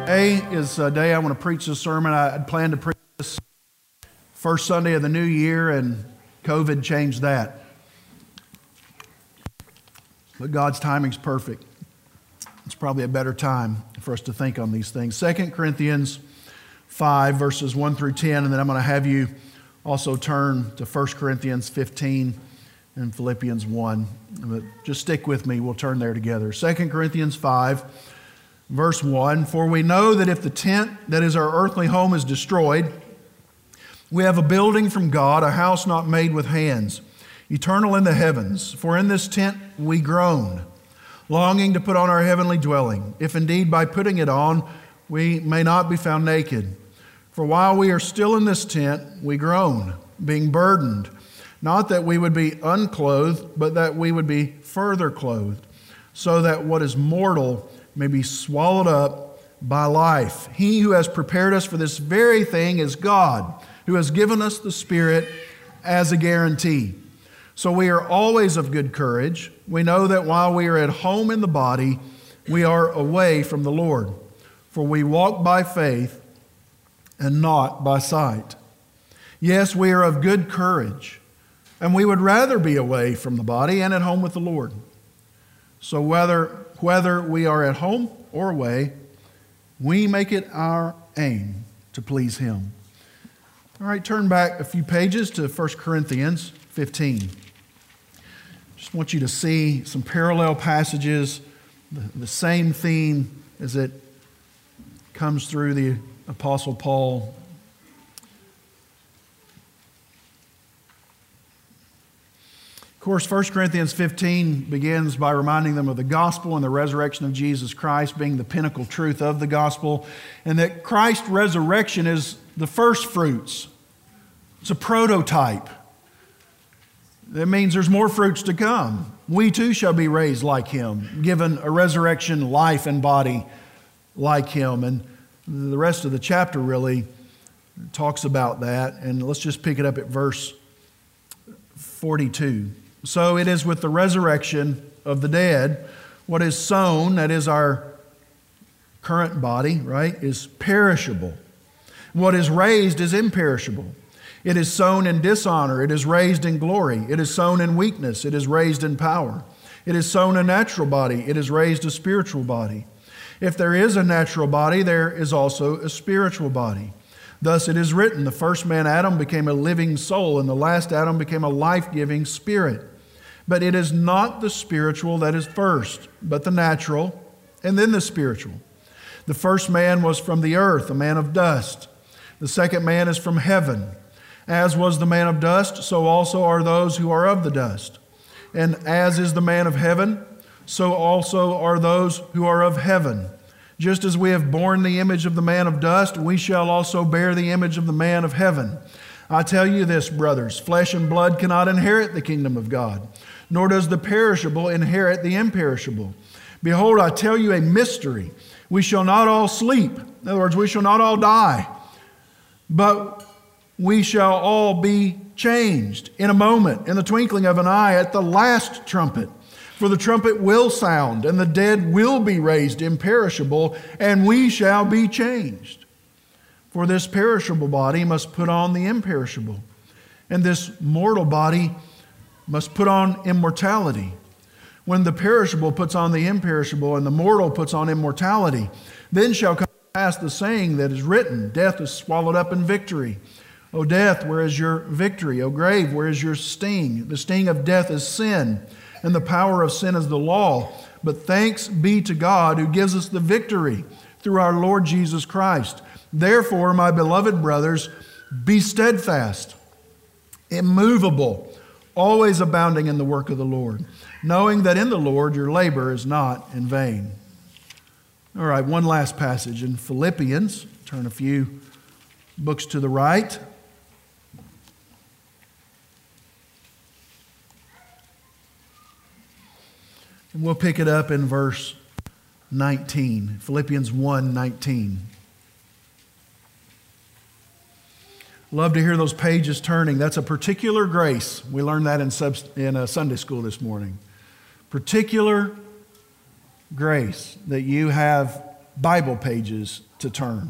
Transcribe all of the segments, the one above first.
Today is a day I want to preach this sermon. I'd planned to preach this first Sunday of the new year, and COVID changed that. But God's timing's perfect. It's probably a better time for us to think on these things. 2 Corinthians 5, verses 1 through 10, and then I'm going to have you also turn to 1 Corinthians 15 and Philippians 1. But just stick with me. We'll turn there together. 2 Corinthians 5, verse 1, "For we know that if the tent that is our earthly home is destroyed, we have a building from God, a house not made with hands, eternal in the heavens. For in this tent we groan, longing to put on our heavenly dwelling, if indeed by putting it on we may not be found naked. For while we are still in this tent, we groan, being burdened, not that we would be unclothed, but that we would be further clothed, so that what is mortal may be swallowed up by life. He who has prepared us for this very thing is God, who has given us the Spirit as a guarantee. So we are always of good courage. We know that while we are at home in the body, we are away from the Lord. For we walk by faith and not by sight. Yes, we are of good courage, and we would rather be away from the body and at home with the Lord. So whether we are at home or away, we make it our aim to please Him." All right, turn back a few pages to 1 Corinthians 15. Just want you to see some parallel passages, the same theme as it comes through the Apostle Paul. Of course, 1 Corinthians 15 begins by reminding them of the gospel and the resurrection of Jesus Christ being the pinnacle truth of the gospel, and that Christ's resurrection is the first fruits. It's a prototype. That means there's more fruits to come. We too shall be raised like Him, given a resurrection life and body like Him. And the rest of the chapter really talks about that. And let's just pick it up at verse 42. "So it is with the resurrection of the dead. What is sown, that is our current body, right, is perishable. What is raised is imperishable. It is sown in dishonor. It is raised in glory. It is sown in weakness. It is raised in power. It is sown a natural body. It is raised a spiritual body. If there is a natural body, there is also a spiritual body. Thus it is written, the first man Adam became a living soul, and the last Adam became a life-giving spirit. But it is not the spiritual that is first, but the natural, and then the spiritual. The first man was from the earth, a man of dust. The second man is from heaven. As was the man of dust, so also are those who are of the dust. And as is the man of heaven, so also are those who are of heaven. Just as we have borne the image of the man of dust, we shall also bear the image of the man of heaven. I tell you this, brothers, flesh and blood cannot inherit the kingdom of God, nor does the perishable inherit the imperishable. Behold, I tell you a mystery. We shall not all sleep. In other words, we shall not all die, but we shall all be changed in a moment, in the twinkling of an eye, at the last trumpet. For the trumpet will sound, and the dead will be raised imperishable, and we shall be changed. For this perishable body must put on the imperishable, and this mortal body must put on immortality. When the perishable puts on the imperishable, and the mortal puts on immortality, then shall come to pass the saying that is written, death is swallowed up in victory. O death, where is your victory? O grave, where is your sting? The sting of death is sin, and the power of sin is the law. But thanks be to God who gives us the victory through our Lord Jesus Christ. Therefore, my beloved brothers, be steadfast, immovable, always abounding in the work of the Lord, knowing that in the Lord your labor is not in vain." All right, one last passage in Philippians. Turn a few books to the right. And we'll pick it up in verse 19, Philippians 1:19. Love to hear those pages turning. That's a particular grace. We learned that in Sunday school this morning. Particular grace that you have Bible pages to turn.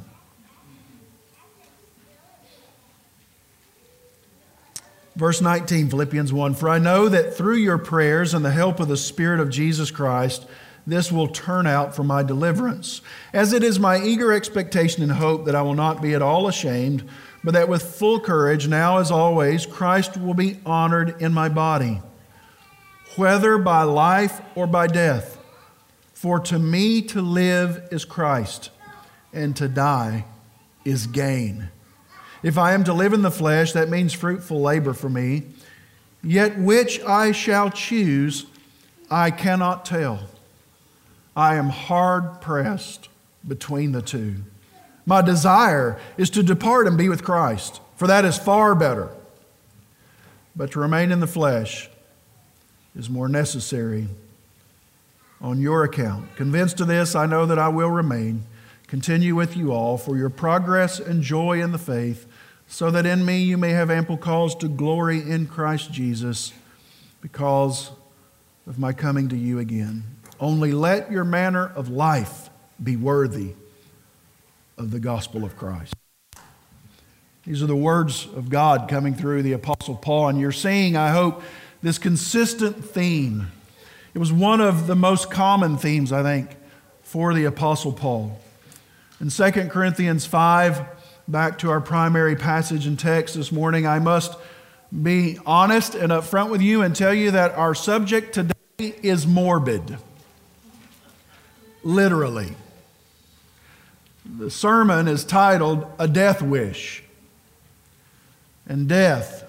Verse 19, Philippians 1, "For I know that through your prayers and the help of the Spirit of Jesus Christ, this will turn out for my deliverance. As it is my eager expectation and hope that I will not be at all ashamed, but that with full courage, now as always, Christ will be honored in my body, whether by life or by death. For to me to live is Christ, and to die is gain. If I am to live in the flesh, that means fruitful labor for me. Yet which I shall choose, I cannot tell. I am hard pressed between the two. My desire is to depart and be with Christ, for that is far better. But to remain in the flesh is more necessary on your account. Convinced of this, I know that I will remain, continue with you all for your progress and joy in the faith, so that in me you may have ample cause to glory in Christ Jesus because of my coming to you again. Only let your manner of life be worthy of the gospel of Christ." These are the words of God coming through the Apostle Paul, and you're seeing, I hope, this consistent theme. It was one of the most common themes, I think, for the Apostle Paul. In 2 Corinthians 5, back to our primary passage and text this morning, I must be honest and upfront with you and tell you that our subject today is morbid. Literally. The sermon is titled "A Death Wish." And death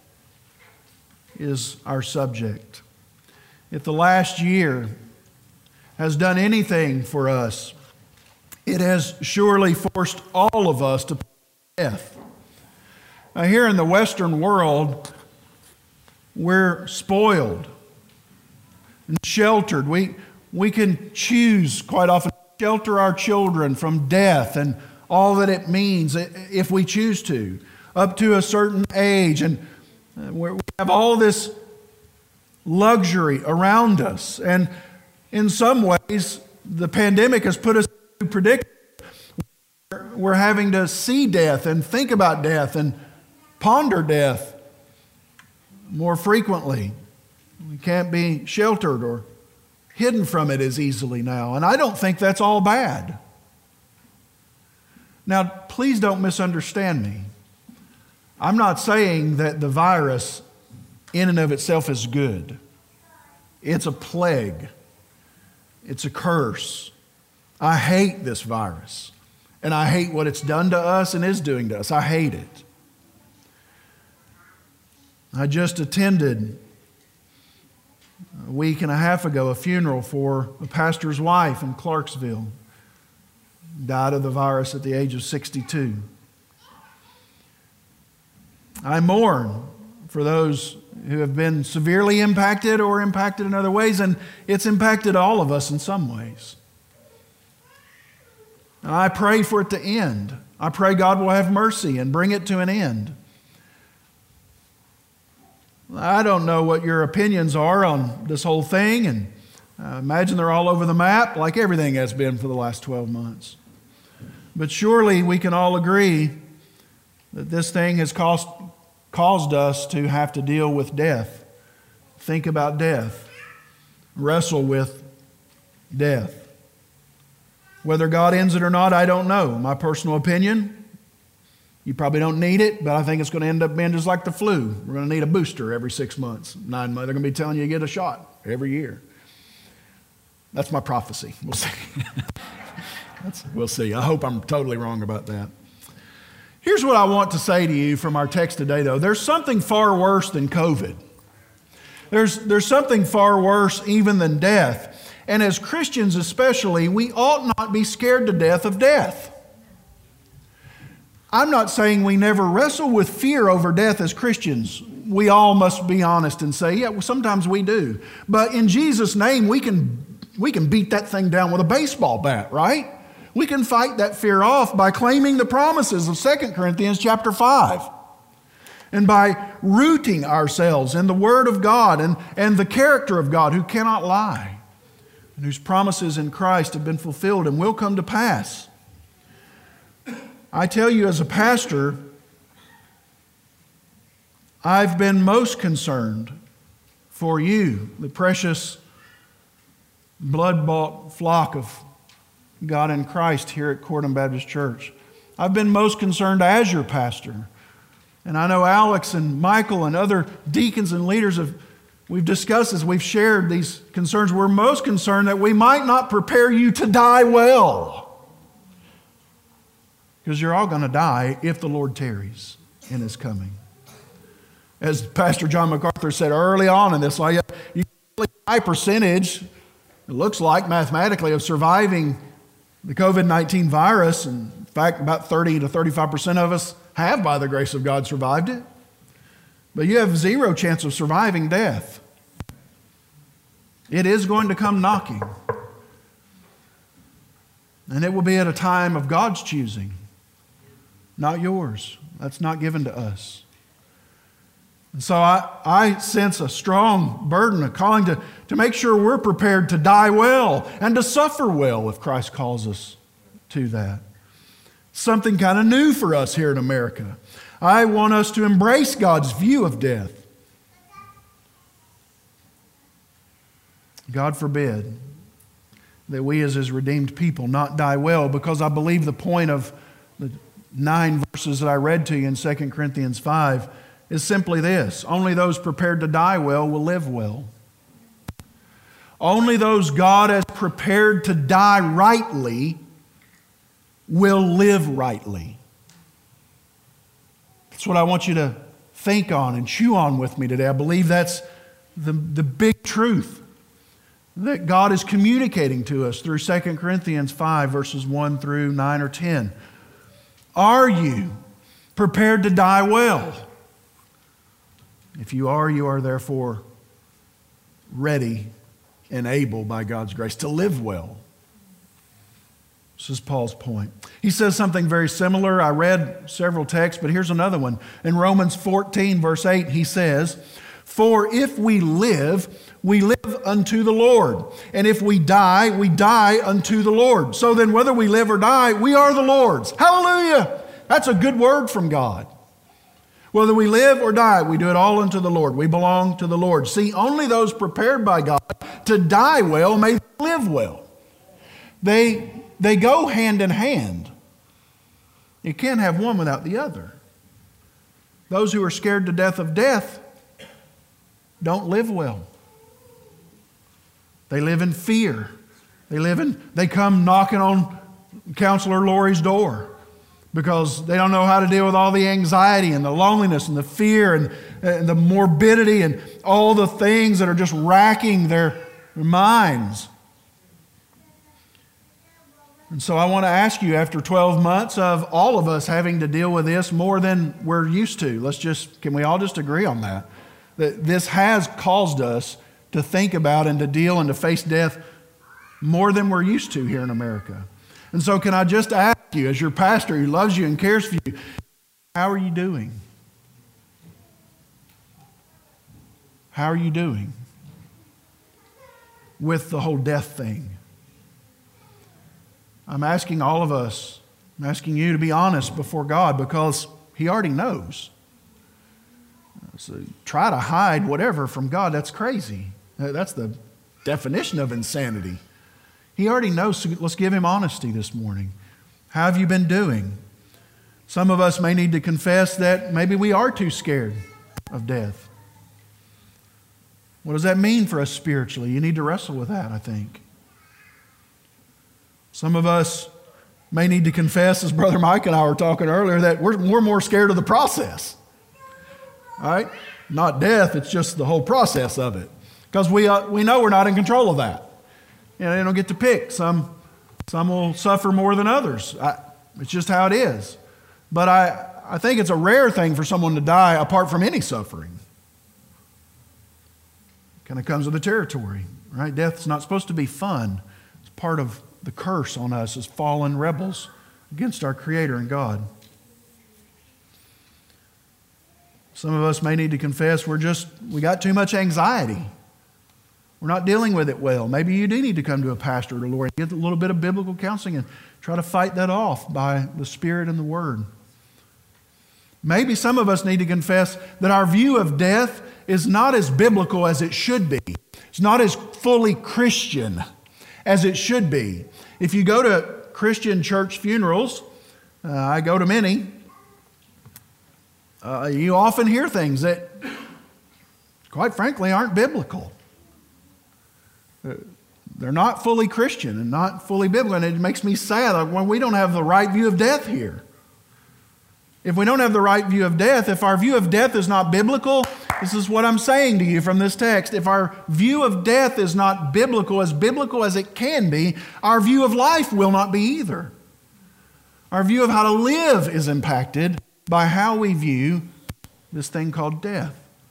is our subject. If the last year has done anything for us, it has surely forced all of us to death. Now, here in the Western world, we're spoiled and sheltered. We can choose quite often to shelter our children from death and all that it means if we choose to, up to a certain age. And we have all this luxury around us. And in some ways, the pandemic has put us in a predicament. We're having to see death and think about death and ponder death more frequently. We can't be sheltered or hidden from it as easily now. And I don't think that's all bad. Now, please don't misunderstand me. I'm not saying that the virus in and of itself is good. It's a plague. It's a curse. I hate this virus. And I hate what it's done to us and is doing to us. I hate it. I just attended a week and a half ago a funeral for a pastor's wife in Clarksville. Died of the virus at the age of 62. I mourn for those who have been severely impacted or impacted in other ways, and it's impacted all of us in some ways. And I pray for it to end. I pray God will have mercy and bring it to an end. I don't know what your opinions are on this whole thing, and I imagine they're all over the map, like everything has been for the last 12 months. But surely we can all agree that this thing has caused us to have to deal with death, think about death, wrestle with death. Whether God ends it or not, I don't know. My personal opinion, you probably don't need it, but I think it's going to end up being just like the flu. We're going to need a booster every 6 months, 9 months. They're going to be telling you to get a shot every year. That's my prophecy. We'll see. We'll see. I hope I'm totally wrong about that. Here's what I want to say to you from our text today, though. There's something far worse than COVID. There's something far worse even than death. And as Christians especially, we ought not be scared to death of death. I'm not saying we never wrestle with fear over death as Christians. We all must be honest and say, yeah, well, sometimes we do. But in Jesus' name, we can beat that thing down with a baseball bat, right? We can fight that fear off by claiming the promises of 2 Corinthians chapter 5. And by rooting ourselves in the Word of God and the character of God who cannot lie. and whose promises in Christ have been fulfilled and will come to pass. I tell you, as a pastor, I've been most concerned for you, the precious blood-bought flock of God in Christ here at Corydon Baptist Church. I've been most concerned as your pastor. And I know Alex and Michael and other deacons and leaders we've discussed this, we've shared these concerns. We're most concerned that we might not prepare you to die well. Because you're all going to die if the Lord tarries in His coming. As Pastor John MacArthur said early on in this, you have a high percentage, it looks like mathematically, of surviving the COVID-19 virus. And in fact, about 30 to 35% of us have, by the grace of God, survived it. But you have zero chance of surviving death. It is going to come knocking. And it will be at a time of God's choosing, not yours. That's not given to us. And so I sense a strong burden, a calling to make sure we're prepared to die well and to suffer well if Christ calls us to that. Something kind of new for us here in America. I want us to embrace God's view of death. God forbid that we as His redeemed people not die well, because I believe the point of the 9 verses that I read to you in 2 Corinthians 5 is simply this: only those prepared to die well will live well. Only those God has prepared to die rightly will live rightly. That's what I want you to think on and chew on with me today. I believe that's the big truth that God is communicating to us through 2 Corinthians 5, verses 1 through 9 or 10. Are you prepared to die well? If you are therefore ready and able by God's grace to live well. This is Paul's point. He says something very similar. I read several texts, but here's another one. In Romans 14, verse 8, he says, "For if we live unto the Lord. And if we die unto the Lord. So then whether we live or die, we are the Lord's." Hallelujah! That's a good word from God. Whether we live or die, we do it all unto the Lord. We belong to the Lord. See, only those prepared by God to die well may live well. They go hand in hand. You can't have one without the other. Those who are scared to death of death don't live well. They live in fear. They come knocking on Counselor Lori's door because they don't know how to deal with all the anxiety and the loneliness and the fear and the morbidity and all the things that are just racking their minds. And so I want to ask you, after 12 months of all of us having to deal with this more than we're used to, can we all just agree on that? That this has caused us to think about and to deal and to face death more than we're used to here in America. And so can I just ask you, as your pastor who loves you and cares for you, how are you doing? How are you doing with the whole death thing? I'm asking all of us, I'm asking you to be honest before God, because He already knows. So try to hide whatever from God, that's crazy. That's the definition of insanity. He already knows, so let's give Him honesty this morning. How have you been doing? Some of us may need to confess that maybe we are too scared of death. What does that mean for us spiritually? You need to wrestle with that, I think. Some of us may need to confess, as Brother Mike and I were talking earlier, that we're more scared of the process. All right? Not death, it's just the whole process of it. Because we know we're not in control of that. You know, they don't get to pick. Some will suffer more than others. It's just how it is. But I think it's a rare thing for someone to die apart from any suffering. Kind of comes with the territory, right? Death's not supposed to be fun. It's part of the curse on us as fallen rebels against our Creator and God. Some of us may need to confess we got too much anxiety. we're not dealing with it well. Maybe you do need to come to a pastor or lawyer and get a little bit of biblical counseling and try to fight that off by the Spirit and the Word. Maybe some of us need to confess that our view of death is not as biblical as it should be. It's not as fully Christian as it should be. If you go to Christian church funerals, I go to many, you often hear things that, quite frankly, aren't biblical. They're not fully Christian and not fully biblical, and it makes me sad when we don't have the right view of death here. If we don't have the right view of death, if our view of death is not biblical, this is what I'm saying to you from this text. If our view of death is not biblical as it can be, our view of life will not be either. Our view of how to live is impacted by how we view this thing called death.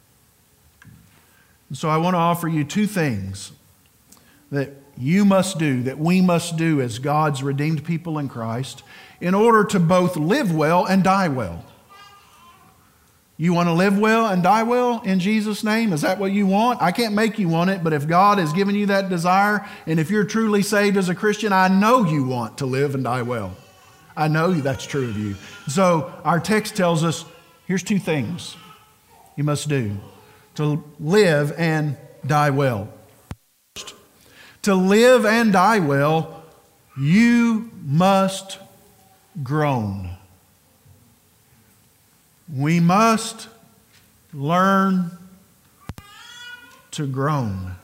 And so I want to offer you two things that you must do, that we must do as God's redeemed people in Christ, in order to both live well and die well. You want to live well and die well in Jesus' name? Is that what you want? I can't make you want it, but if God has given you that desire, and if you're truly saved as a Christian, I know you want to live and die well. I know that's true of you. So our text tells us, here's two things you must do to live and die well. First, to live and die well, you must groan. We must learn to groan.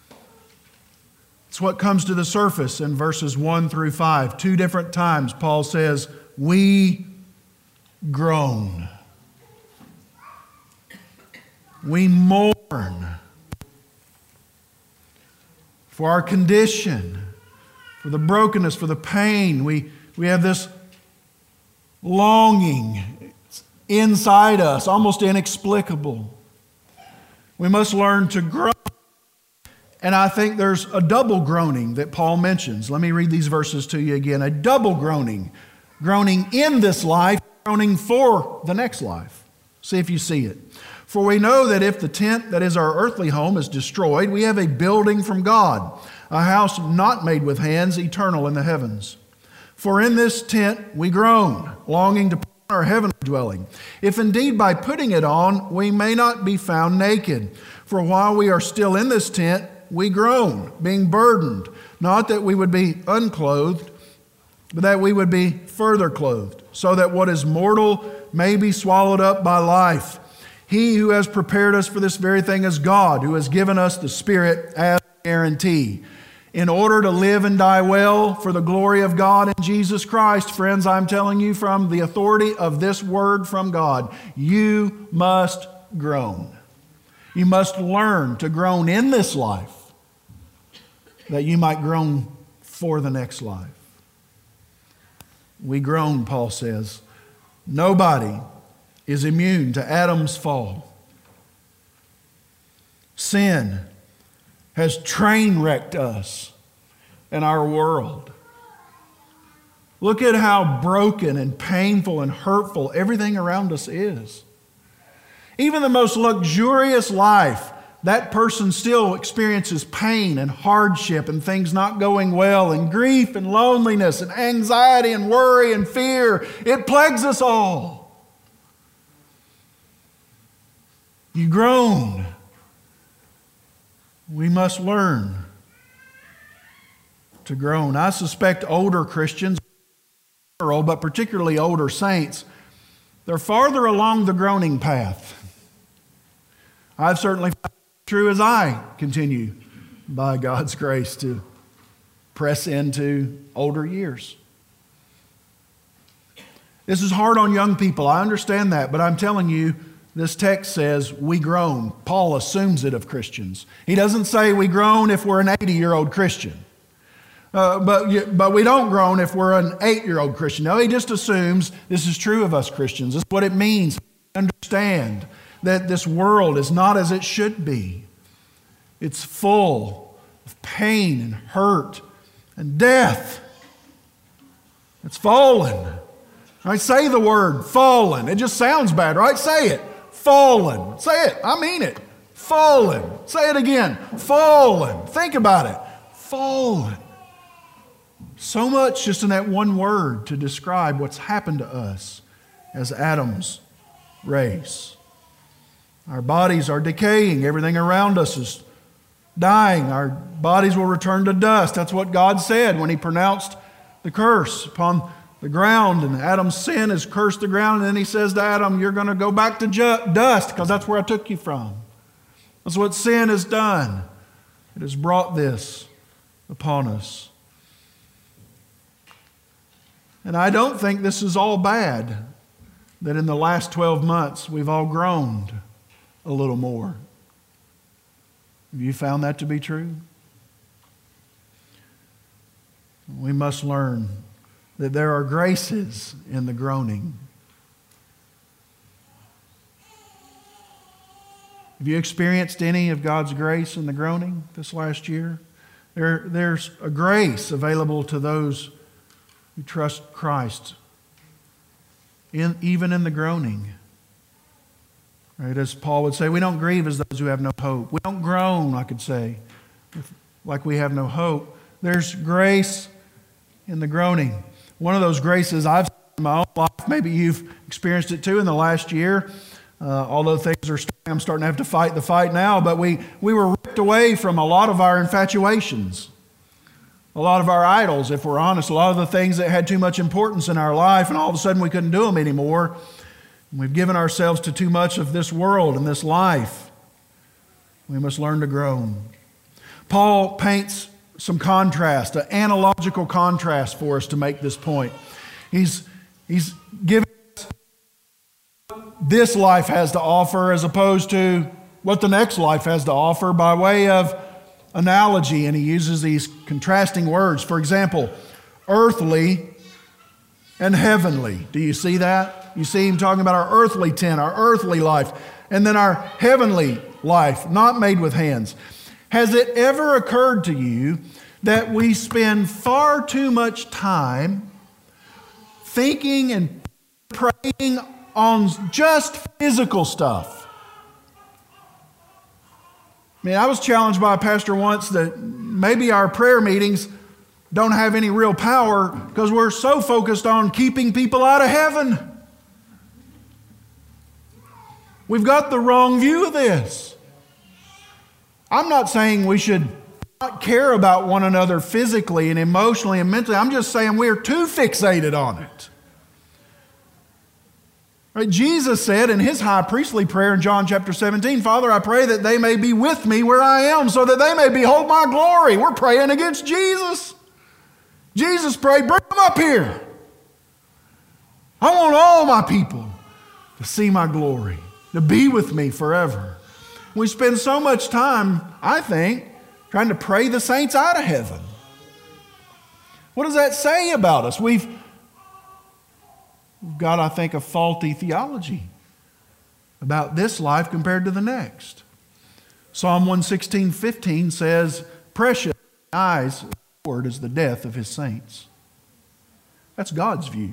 It's what comes to the surface in verses 1 through 5. 2 different times Paul says, we groan. We mourn for our condition, for the brokenness, for the pain. We have this longing inside us, almost inexplicable. We must learn to groan. And I think there's a double groaning that Paul mentions. Let me read these verses to you again. A double groaning. Groaning in this life, groaning for the next life. See if you see it. For we know that if the tent that is our earthly home is destroyed, we have a building from God, a house not made with hands, eternal in the heavens. For in this tent we groan, longing to put on our heavenly dwelling, if indeed by putting it on we may not be found naked. For while we are still in this tent, we groan, being burdened, not that we would be unclothed, but that we would be further clothed, so that what is mortal may be swallowed up by life. He who has prepared us for this very thing is God, who has given us the Spirit as a guarantee. In order to live and die well for the glory of God in Jesus Christ, friends, I'm telling you from the authority of this word from God, you must groan. You must learn to groan in this life, that you might groan for the next life. We groan, Paul says. Nobody is immune to Adam's fall. Sin has train wrecked us and our world. Look at how broken and painful and hurtful everything around us is. Even the most luxurious life, that person still experiences pain and hardship and things not going well and grief and loneliness and anxiety and worry and fear. It plagues us all. You groan. We must learn to groan. I suspect older Christians, but particularly older saints, they're farther along the groaning path. I've certainly found it true as I continue, by God's grace, to press into older years. This is hard on young people. I understand that, but I'm telling you, this text says we groan. Paul assumes it of Christians. He doesn't say we groan if we're an 80-year-old Christian. But we don't groan if we're an 8-year-old Christian. No, he just assumes this is true of us Christians. This is what it means to understand that this world is not as it should be. It's full of pain and hurt and death. It's fallen. Right? Say the word fallen. It just sounds bad, right? Say it. Fallen. Say it. I mean it. Fallen. Say it again. Fallen. Think about it. Fallen. So much just in that one word to describe what's happened to us as Adam's race. Our bodies are decaying. Everything around us is dying. Our bodies will return to dust. That's what God said when He pronounced the curse upon the ground. And Adam's sin has cursed the ground. And then He says to Adam, you're going to go back to dust because that's where I took you from. That's what sin has done. It has brought this upon us. And I don't think this is all bad, that in the last 12 months we've all groaned a little more. Have you found that to be true? We must learn that there are graces in the groaning. Have you experienced any of God's grace in the groaning this last year? There's a grace available to those who trust Christ, even in the groaning. Right? As Paul would say, we don't grieve as those who have no hope. We don't groan, I could say, like we have no hope. There's grace in the groaning. One of those graces I've seen in my own life, maybe you've experienced it too in the last year, although things are I'm starting to have to fight the fight now, but we were ripped away from a lot of our infatuations, a lot of our idols, if we're honest, a lot of the things that had too much importance in our life, and all of a sudden we couldn't do them anymore. We've given ourselves to too much of this world and this life. We must learn to groan. Paul paints some contrast, an analogical contrast for us to make this point. He's giving us what this life has to offer as opposed to what the next life has to offer by way of analogy, and he uses these contrasting words. For example, earthly and heavenly. Do you see that? You see him talking about our earthly tent, our earthly life, and then our heavenly life, not made with hands. Has it ever occurred to you that we spend far too much time thinking and praying on just physical stuff? I mean, I was challenged by a pastor once that maybe our prayer meetings don't have any real power because we're so focused on keeping people out of heaven. We've got the wrong view of this. I'm not saying we should not care about one another physically and emotionally and mentally. I'm just saying we're too fixated on it. Right? Jesus said in His high priestly prayer in John chapter 17, Father, I pray that they may be with me where I am so that they may behold my glory. We're praying against Jesus. Jesus prayed, bring them up here. I want all my people to see my glory, to be with me forever. We spend so much time, I think, trying to pray the saints out of heaven. What does that say about us? We've got, I think, a faulty theology about this life compared to the next. Psalm 116:15 says, precious in the eyes of the Lord is the death of His saints. That's God's view.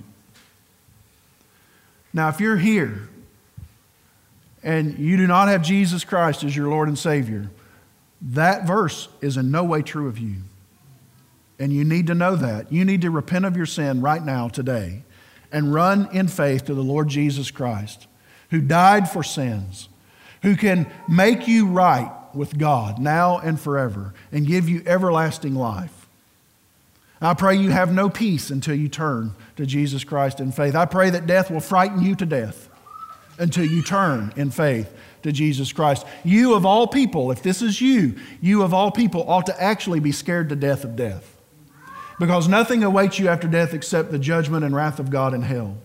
Now, if you're here and you do not have Jesus Christ as your Lord and Savior, that verse is in no way true of you. And you need to know that. You need to repent of your sin right now, today, and run in faith to the Lord Jesus Christ, who died for sins, who can make you right with God now and forever and give you everlasting life. I pray you have no peace until you turn to Jesus Christ in faith. I pray that death will frighten you to death until you turn in faith to Jesus Christ. You of all people, if this is you of all people ought to actually be scared to death of death. Because nothing awaits you after death except the judgment and wrath of God in hell.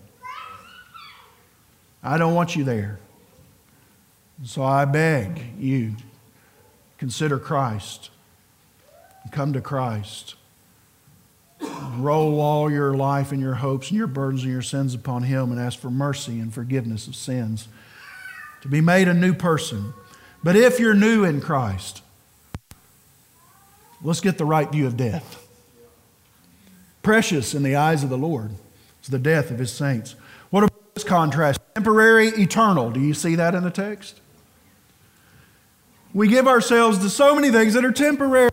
I don't want you there. So I beg you, consider Christ. Come to Christ. Roll all your life and your hopes and your burdens and your sins upon Him and ask for mercy and forgiveness of sins. To be made a new person. But if you're new in Christ, let's get the right view of death. Precious in the eyes of the Lord is the death of His saints. What about this contrast? Temporary, eternal. Do you see that in the text? We give ourselves to so many things that are temporary.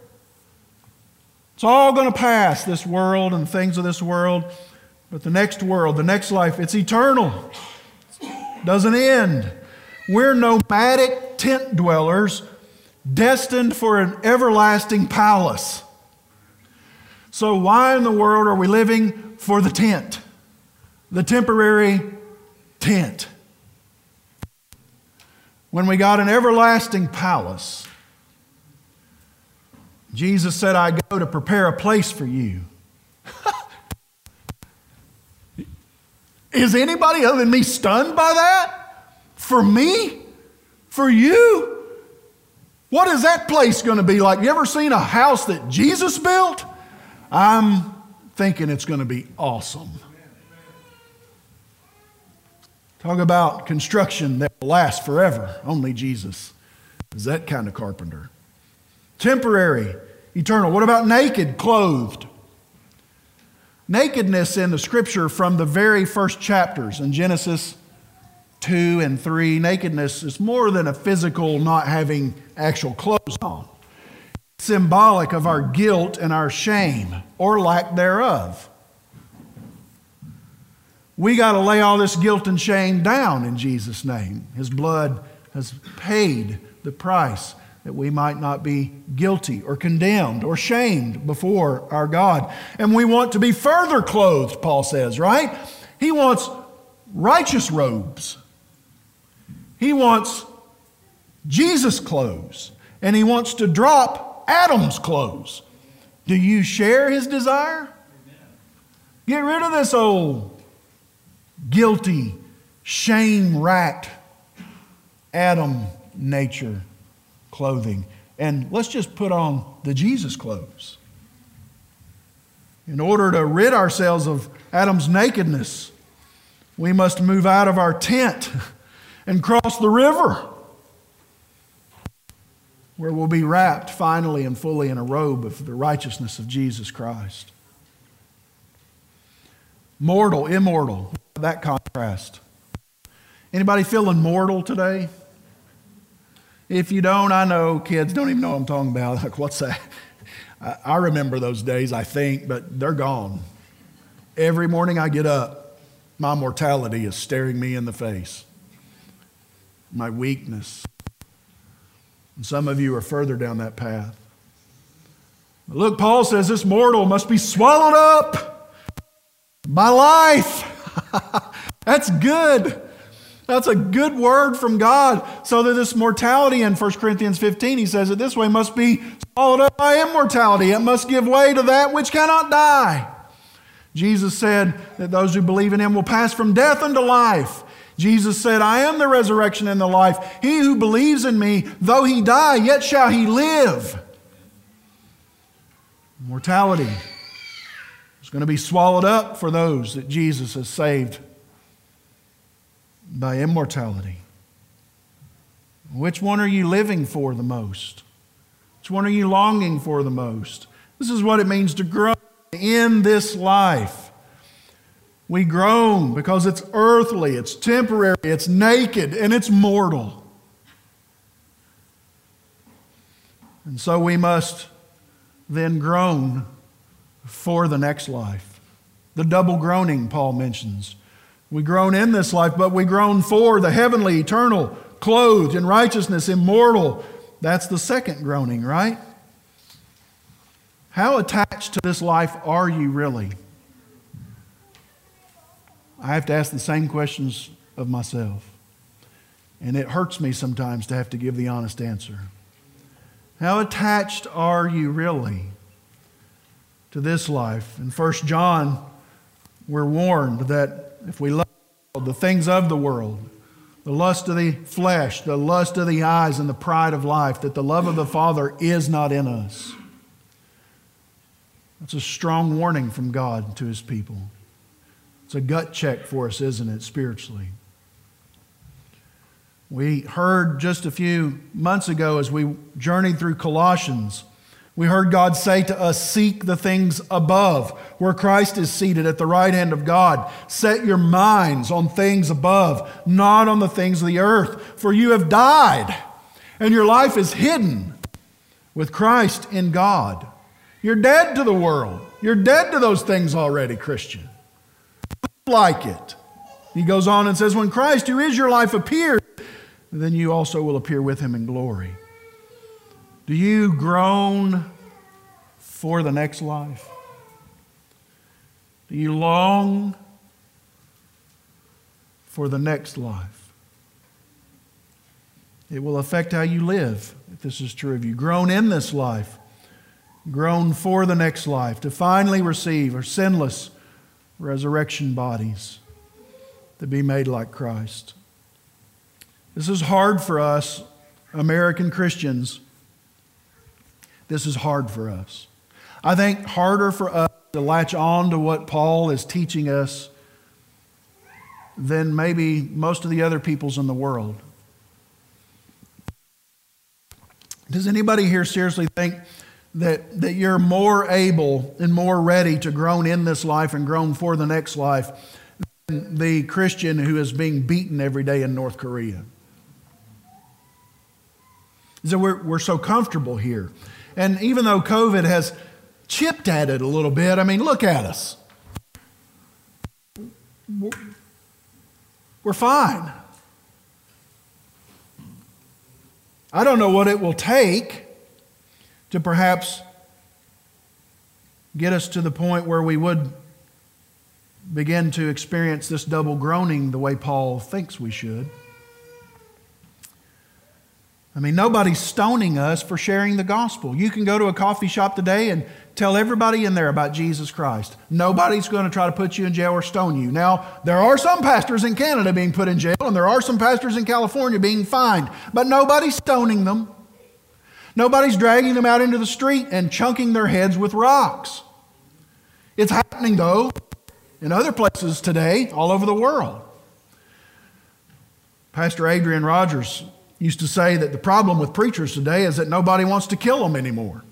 It's all going to pass, this world and things of this world. But the next world, the next life, it's eternal. It doesn't end. We're nomadic tent dwellers destined for an everlasting palace. So why in the world are we living for the tent? The temporary tent. When we got an everlasting palace, Jesus said, I go to prepare a place for you. Is anybody other than me stunned by that? For me? For you? What is that place going to be like? You ever seen a house that Jesus built? I'm thinking it's going to be awesome. Talk about construction that will last forever. Only Jesus is that kind of carpenter. Temporary, eternal. What about naked, clothed? Nakedness in the Scripture from the very first chapters in Genesis 2 and 3, nakedness is more than a physical not having actual clothes on. It's symbolic of our guilt and our shame, or lack thereof. We got to lay all this guilt and shame down in Jesus' name. His blood has paid the price that we might not be guilty or condemned or shamed before our God. And we want to be further clothed, Paul says, right? He wants righteous robes. He wants Jesus' clothes. And he wants to drop Adam's clothes. Do you share his desire? Get rid of this old guilty, shame-racked Adam nature clothing. And let's just put on the Jesus clothes. In order to rid ourselves of Adam's nakedness, we must move out of our tent and cross the river, where we'll be wrapped finally and fully in a robe of the righteousness of Jesus Christ. Mortal, immortal, that contrast. Anybody feeling mortal today? If you don't, I know kids don't even know what I'm talking about. Like, what's that? I remember those days, I think, but they're gone. Every morning I get up, my mortality is staring me in the face. My weakness. And some of you are further down that path. But look, Paul says this mortal must be swallowed up by life. That's good. That's a good word from God. So that this mortality in 1 Corinthians 15, he says it this way, must be swallowed up by immortality. It must give way to that which cannot die. Jesus said that those who believe in him will pass from death unto life. Jesus said, I am the resurrection and the life. He who believes in me, though he die, yet shall he live. Mortality is going to be swallowed up for those that Jesus has saved by immortality. Which one are you living for the most? Which one are you longing for the most? This is what it means to grow in this life. We groan because it's earthly, it's temporary, it's naked, and it's mortal. And so we must then groan for the next life. The double groaning Paul mentions. We groan in this life, but we groan for the heavenly, eternal, clothed in righteousness, immortal. That's the second groaning, right? How attached to this life are you really? I have to ask the same questions of myself. And it hurts me sometimes to have to give the honest answer. How attached are you really to this life? In 1 John, we're warned that if we love the things of the world, the lust of the flesh, the lust of the eyes, and the pride of life, that the love of the Father is not in us. That's a strong warning from God to his people. It's a gut check for us, isn't it, spiritually? We heard just a few months ago as we journeyed through Colossians, we heard God say to us, seek the things above, where Christ is seated at the right hand of God. Set your minds on things above, not on the things of the earth, for you have died, And your life is hidden with Christ in God. You're dead to the world. You're dead to those things already, Christian. Like it. He goes on and says, when Christ, who is your life, appears, then you also will appear with him in glory. Do you groan for the next life? Do you long for the next life? It will affect how you live, if this is true of you. Groan in this life. Groan for the next life, to finally receive our sinless resurrection bodies, to be made like Christ. This is hard for us, American Christians. This is hard for us. I think harder for us to latch on to what Paul is teaching us than maybe most of the other peoples in the world. Does anybody here seriously think that you're more able and more ready to groan in this life and groan for the next life than the Christian who is being beaten every day in North Korea? So we're so comfortable here. And even though COVID has chipped at it a little bit, I mean, look at us. We're fine. I don't know what it will take to perhaps get us to the point where we would begin to experience this double groaning the way Paul thinks we should. I mean, nobody's stoning us for sharing the gospel. You can go to a coffee shop today and tell everybody in there about Jesus Christ. Nobody's going to try to put you in jail or stone you. Now, there are some pastors in Canada being put in jail, and there are some pastors in California being fined, but nobody's stoning them. Nobody's dragging them out into the street and chunking their heads with rocks. It's happening, though, in other places today, all over the world. Pastor Adrian Rogers used to say that the problem with preachers today is that nobody wants to kill them anymore.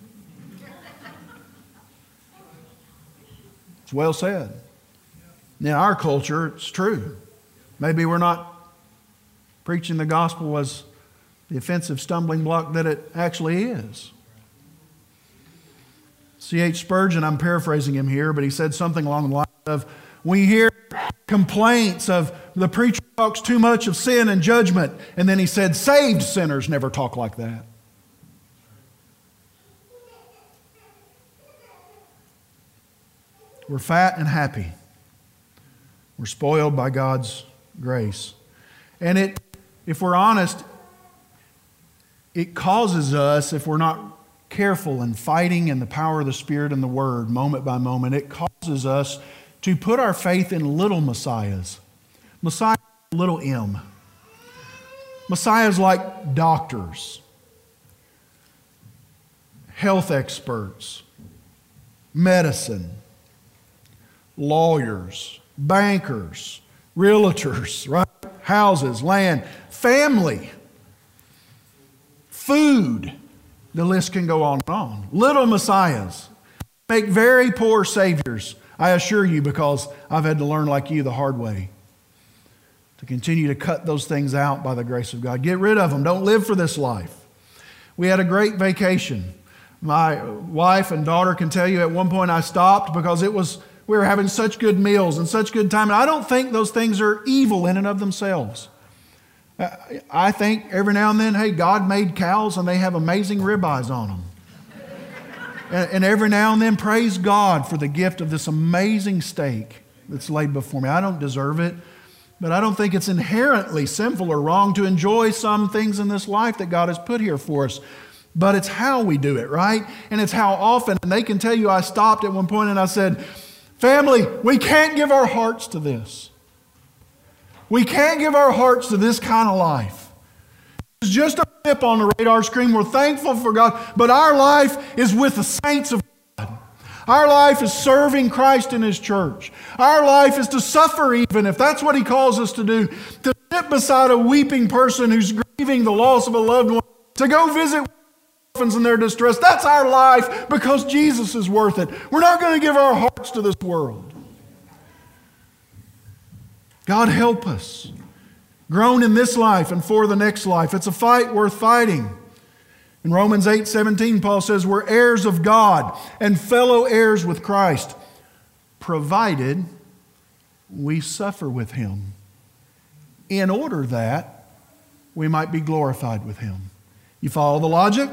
It's well said. In our culture, it's true. Maybe we're not preaching the gospel as the offensive stumbling block that it actually is. C.H. Spurgeon, I'm paraphrasing him here, but he said something along the lines of, we hear complaints of the preacher talks too much of sin and judgment. And then he said, saved sinners never talk like that. We're fat and happy. We're spoiled by God's grace. And if we're honest, it causes us, if we're not careful in fighting in the power of the Spirit and the Word moment by moment, it causes us to put our faith in little messiahs. Messiah, little m. Messiahs like doctors, health experts, medicine, lawyers, bankers, realtors, right? Houses, land, family, food. The list can go on and on. Little messiahs make very poor saviors, I assure you, because I've had to learn like you the hard way. To continue to cut those things out by the grace of God. Get rid of them. Don't live for this life. We had a great vacation. My wife and daughter can tell you at one point I stopped because we were having such good meals and such good time. And I don't think those things are evil in and of themselves. I think every now and then, hey, God made cows and they have amazing ribeyes on them. And every now and then, praise God for the gift of this amazing steak that's laid before me. I don't deserve it, but I don't think it's inherently sinful or wrong to enjoy some things in this life that God has put here for us. But it's how we do it, right? And it's how often. And they can tell you I stopped at one point and I said, family, we can't give our hearts to this. We can't give our hearts to this kind of life. It's just a blip on the radar screen. We're thankful for God, but our life is with the saints of God. Our life is serving Christ in His church. Our life is to suffer even, if that's what He calls us to do, to sit beside a weeping person who's grieving the loss of a loved one, to go visit orphans in their distress. That's our life because Jesus is worth it. We're not going to give our hearts to this world. God help us. Groan in this life and for the next life. It's a fight worth fighting. In Romans 8:17, Paul says, we're heirs of God and fellow heirs with Christ, provided we suffer with Him, in order that we might be glorified with Him. You follow the logic?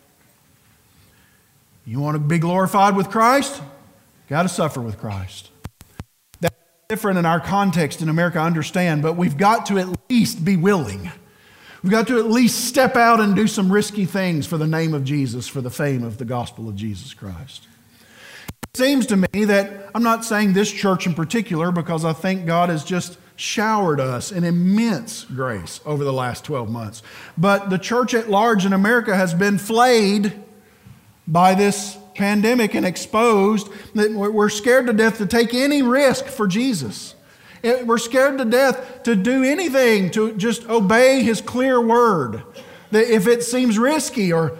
You want to be glorified with Christ? Got to suffer with Christ. That's different in our context in America, I understand, but we've got to at least be willing. We've got to at least step out and do some risky things for the name of Jesus, for the fame of the gospel of Jesus Christ. It seems to me that, I'm not saying this church in particular, because I think God has just showered us in immense grace over the last 12 months. But the church at large in America has been flayed by this pandemic and exposed that we're scared to death to take any risk for Jesus. We're scared to death to do anything, to just obey His clear word. That if it seems risky or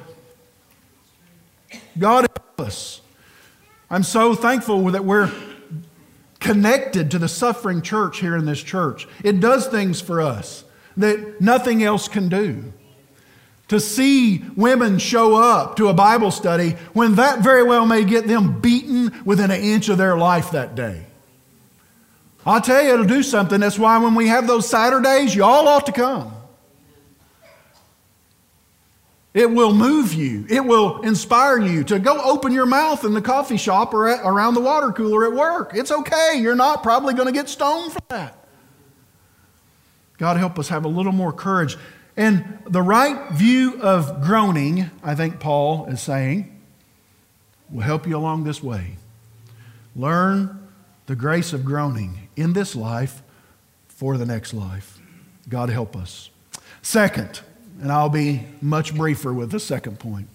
God help us. I'm so thankful that we're connected to the suffering church here in this church. It does things for us that nothing else can do. To see women show up to a Bible study when that very well may get them beaten within an inch of their life that day. I'll tell you, it'll do something. That's why when we have those Saturdays, you all ought to come. It will move you. It will inspire you to go open your mouth in the coffee shop or around the water cooler at work. It's okay. You're not probably going to get stoned for that. God help us have a little more courage. And the right view of groaning, I think Paul is saying, will help you along this way. Learn the grace of groaning in this life for the next life. God help us. Second, and I'll be much briefer with the second point.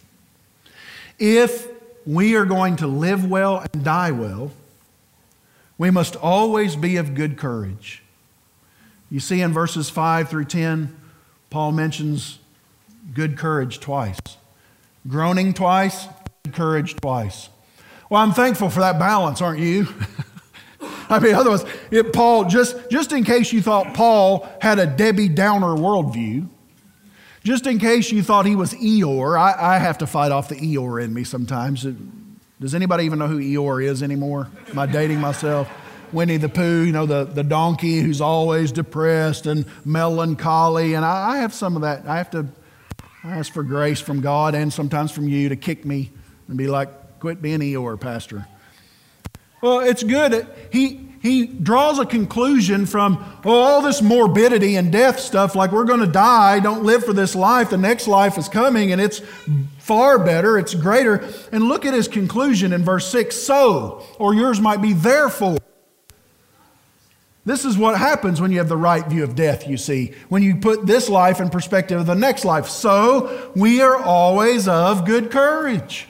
If we are going to live well and die well, we must always be of good courage. You see in verses 5 through 10, Paul mentions good courage twice. Groaning twice, good courage twice. Well, I'm thankful for that balance, aren't you? I mean, otherwise, Paul, just in case you thought Paul had a Debbie Downer worldview, just in case you thought he was Eeyore, I have to fight off the Eeyore in me sometimes. Does anybody even know who Eeyore is anymore? Am I dating myself? Winnie the Pooh, you know, the donkey who's always depressed and melancholy. And I have some of that. I have to ask for grace from God and sometimes from you to kick me and be like, quit being Eeyore, Pastor. Well, it's good. He draws a conclusion from all this morbidity and death stuff, like we're going to die, don't live for this life, the next life is coming, and it's far better, it's greater. And look at his conclusion in verse 6, so, or yours might be therefore. This is what happens when you have the right view of death, you see, when you put this life in perspective of the next life. So, we are always of good courage.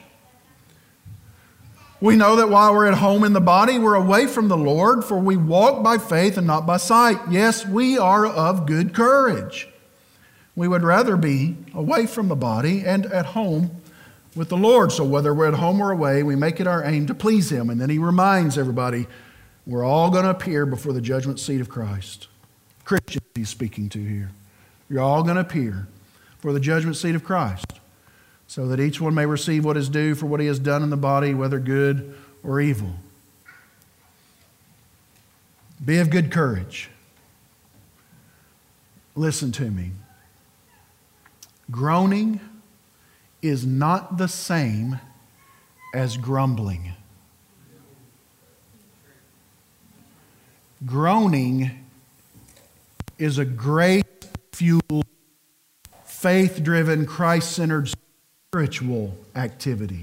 We know that while we're at home in the body, we're away from the Lord, for we walk by faith and not by sight. Yes, we are of good courage. We would rather be away from the body and at home with the Lord. So whether we're at home or away, we make it our aim to please Him. And then He reminds everybody, we're all going to appear before the judgment seat of Christ. Christians He's speaking to here. You're all going to appear before the judgment seat of Christ, so that each one may receive what is due for what he has done in the body, whether good or evil. Be of good courage. Listen to me. Groaning is not the same as grumbling. Groaning is a grace-fueled, faith-driven, Christ-centered spiritual activity.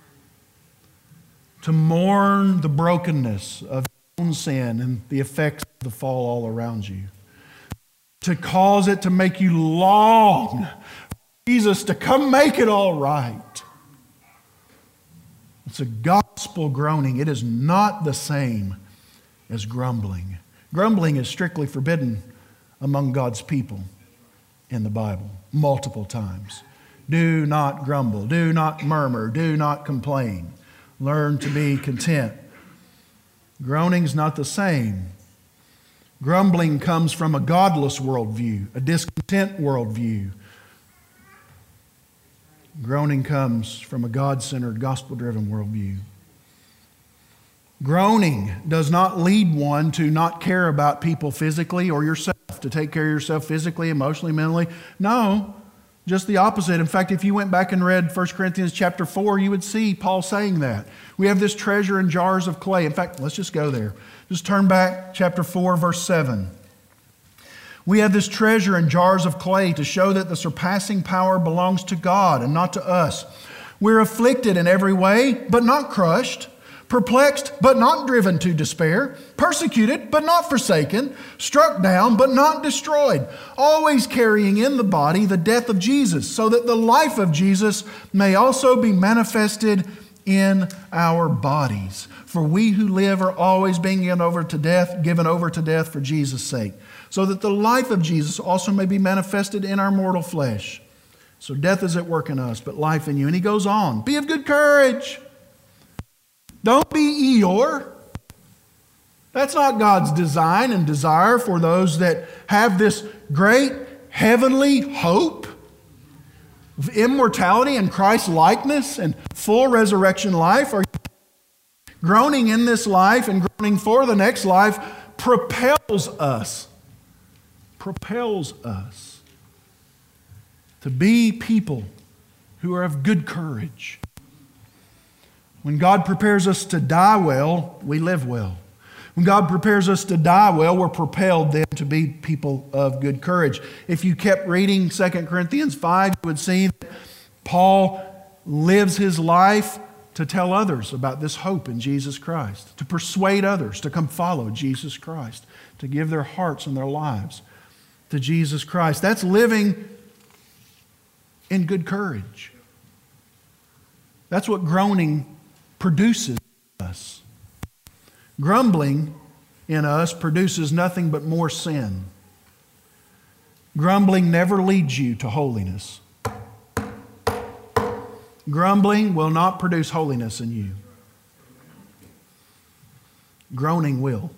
To mourn the brokenness of your own sin and the effects of the fall all around you. To cause it to make you long for Jesus to come make it all right. It's a gospel groaning. It is not the same as grumbling. Grumbling is strictly forbidden among God's people in the Bible multiple times. Do not grumble. Do not murmur. Do not complain. Learn to be content. Groaning's not the same. Grumbling comes from a godless worldview, a discontent worldview. Groaning comes from a God-centered, gospel-driven worldview. Groaning does not lead one to not care about people physically or yourself, to take care of yourself physically, emotionally, mentally. No, just the opposite. In fact, if you went back and read 1 Corinthians chapter 4, you would see Paul saying that. We have this treasure in jars of clay. In fact, let's just go there. Just turn back, chapter 4, verse 7. We have this treasure in jars of clay to show that the surpassing power belongs to God and not to us. We're afflicted in every way, but not crushed. Perplexed, but not driven to despair. Persecuted, but not forsaken. Struck down, but not destroyed. Always carrying in the body the death of Jesus, so that the life of Jesus may also be manifested in our bodies. For we who live are always being given over to death for Jesus' sake, so that the life of Jesus also may be manifested in our mortal flesh. So death is at work in us, but life in you. And he goes on, be of good courage. Don't be Eeyore. That's not God's design and desire for those that have this great heavenly hope of immortality and Christ's likeness and full resurrection life. Are you groaning in this life and groaning for the next life propels us to be people who are of good courage. When God prepares us to die well, we live well. When God prepares us to die well, we're propelled then to be people of good courage. If you kept reading 2 Corinthians 5, you would see that Paul lives his life to tell others about this hope in Jesus Christ, to persuade others to come follow Jesus Christ, to give their hearts and their lives to Jesus Christ. That's living in good courage. That's what groaning produces in us. Grumbling in us produces nothing but more sin. Grumbling never leads you to holiness. Grumbling will not produce holiness in you. Groaning will.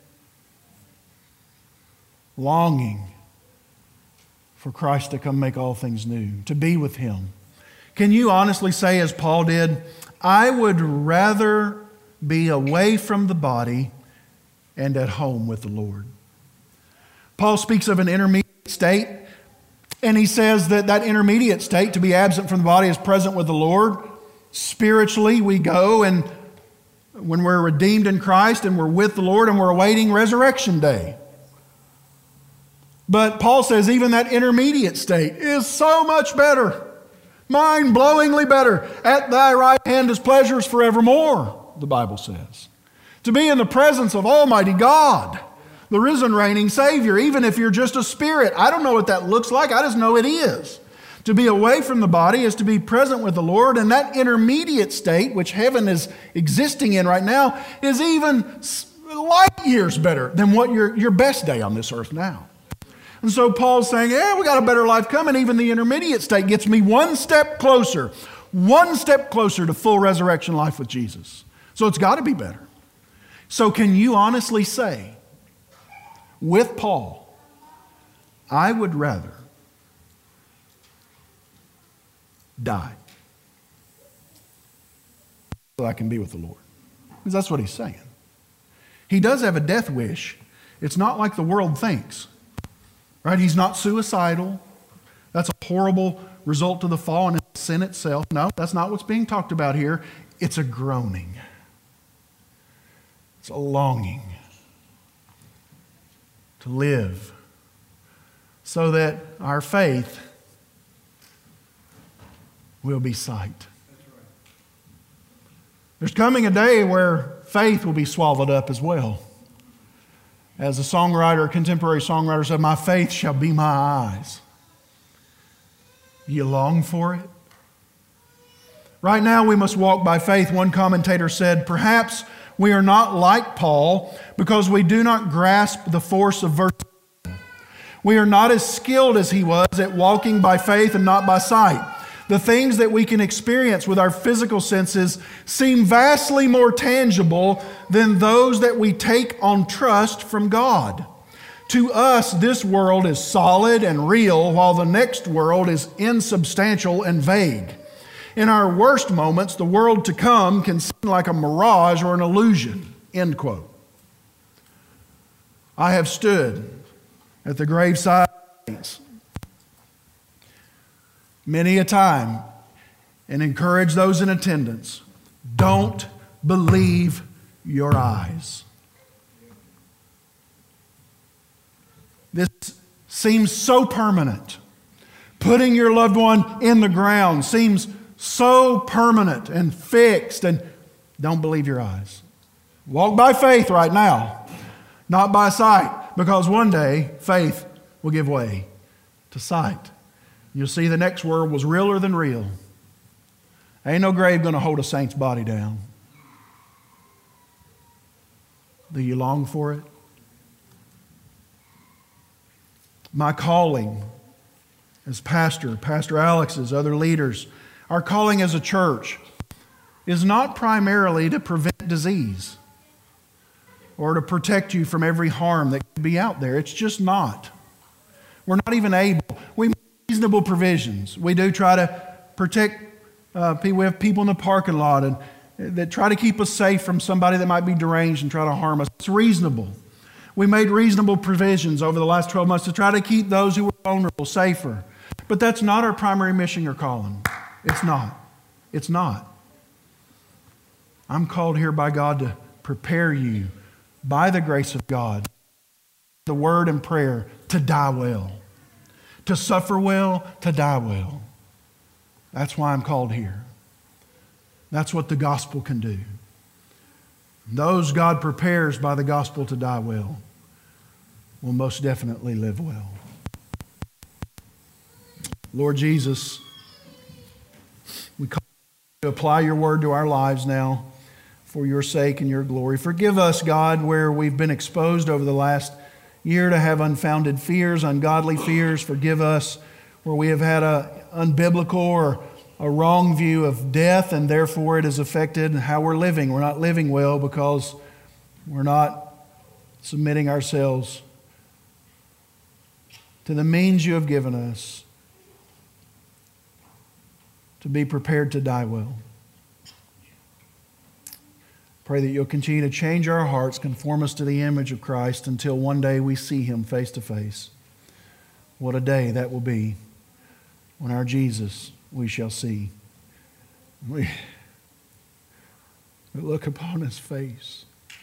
Longing for Christ to come make all things new, to be with Him. Can you honestly say, as Paul did, I would rather be away from the body and at home with the Lord? Paul speaks of an intermediate state, and he says that that intermediate state, to be absent from the body, is present with the Lord. Spiritually, we go, and when we're redeemed in Christ and we're with the Lord and we're awaiting resurrection day. But Paul says even that intermediate state is so much better. Mind-blowingly better. At thy right hand is pleasures forevermore, the Bible says. To be in the presence of Almighty God, the risen, reigning Savior, even if you're just a spirit. I don't know what that looks like. I just know it is. To be away from the body is to be present with the Lord, and that intermediate state, which heaven is existing in right now, is even light years better than what your best day on this earth now. And so Paul's saying, we got a better life coming. Even the intermediate state gets me one step closer to full resurrection life with Jesus. So it's got to be better. So can you honestly say, with Paul, I would rather die so I can be with the Lord? Because that's what he's saying. He does have a death wish. It's not like the world thinks. Right? He's not suicidal. That's a horrible result to the fall and sin itself. No, that's not what's being talked about here. It's a groaning. It's a longing to live so that our faith will be sight. There's coming a day where faith will be swallowed up as well. As a contemporary songwriter said, my faith shall be my eyes. You long for it? Right now we must walk by faith. One commentator said, perhaps we are not like Paul because we do not grasp the force of virtue. We are not as skilled as he was at walking by faith and not by sight. The things that we can experience with our physical senses seem vastly more tangible than those that we take on trust from God. To us, this world is solid and real, while the next world is insubstantial and vague. In our worst moments, the world to come can seem like a mirage or an illusion." End quote. I have stood at the graveside of saints many a time and encouraged those in attendance, don't believe your eyes. This seems so permanent. Putting your loved one in the ground seems so permanent and fixed, and don't believe your eyes. Walk by faith right now, not by sight, because one day faith will give way to sight. You'll see the next world was realer than real. Ain't no grave going to hold a saint's body down. Do you long for it? My calling as pastor, Pastor Alex's, other leaders, our calling as a church is not primarily to prevent disease or to protect you from every harm that could be out there. It's just not. We're not even able. We make reasonable provisions. We do try to protect people. We have people in the parking lot and that try to keep us safe from somebody that might be deranged and try to harm us. It's reasonable. We made reasonable provisions over the last 12 months to try to keep those who were vulnerable safer. But that's not our primary mission or calling. It's not. It's not. I'm called here by God to prepare you by the grace of God, the word and prayer, to die well. To suffer well, to die well. That's why I'm called here. That's what the gospel can do. Those God prepares by the gospel to die well will most definitely live well. Lord Jesus, we call you to apply your word to our lives now for your sake and your glory. Forgive us, God, where we've been exposed over the last year to have unfounded fears, ungodly fears. Forgive us where we have had an unbiblical or a wrong view of death, and therefore it has affected how we're living. We're not living well because we're not submitting ourselves to the means you have given us to be prepared to die well. Pray that you'll continue to change our hearts, conform us to the image of Christ until one day we see him face to face. What a day that will be when our Jesus we shall see. We look upon his face,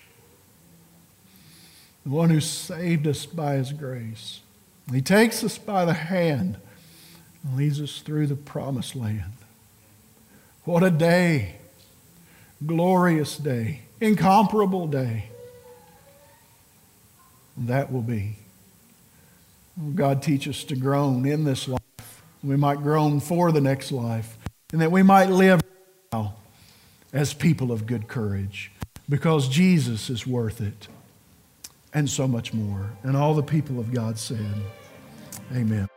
the one who saved us by his grace. He takes us by the hand and leads us through the promised land. What a day! Glorious day, incomparable day. That will be. Oh, God, teach us to groan in this life. We might groan for the next life, and that we might live now as people of good courage, because Jesus is worth it, and so much more. And all the people of God said, amen.